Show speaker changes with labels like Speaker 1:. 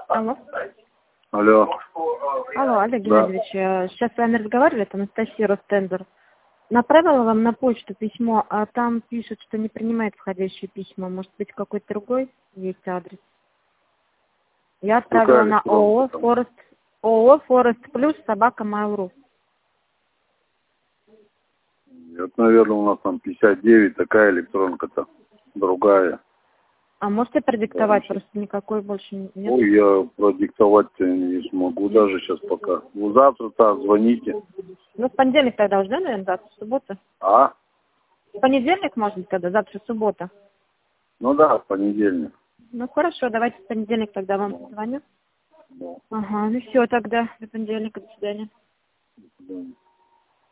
Speaker 1: Алло.
Speaker 2: Алло.
Speaker 1: Алло, Олег
Speaker 2: Да.
Speaker 1: Геннадьевич, сейчас с вами разговаривали, это Анастасия Ростендер. Направила вам на почту письмо, а там пишут, что не принимает входящие письма. Может быть, какой-то другой есть адрес? Я отправила
Speaker 2: Какая
Speaker 1: на
Speaker 2: электронка там?
Speaker 1: ООО Форест Плюс собака Mail.ru.
Speaker 2: Это, наверное, у нас там 59, такая электронка-то. Другая.
Speaker 1: А можете продиктовать?
Speaker 2: Короче.
Speaker 1: Просто никакой больше нет.
Speaker 2: Ой, я продиктовать-то не смогу даже сейчас пока. Ну, завтра-то звоните.
Speaker 1: Ну, в понедельник тогда уже, наверное, завтра суббота.
Speaker 2: А?
Speaker 1: В понедельник, может быть, тогда, завтра суббота.
Speaker 2: Ну да, в понедельник.
Speaker 1: Ну, хорошо, давайте в понедельник тогда вам позвоню.
Speaker 2: Да.
Speaker 1: Ага, ну все тогда, до понедельника, до свидания.
Speaker 2: До свидания.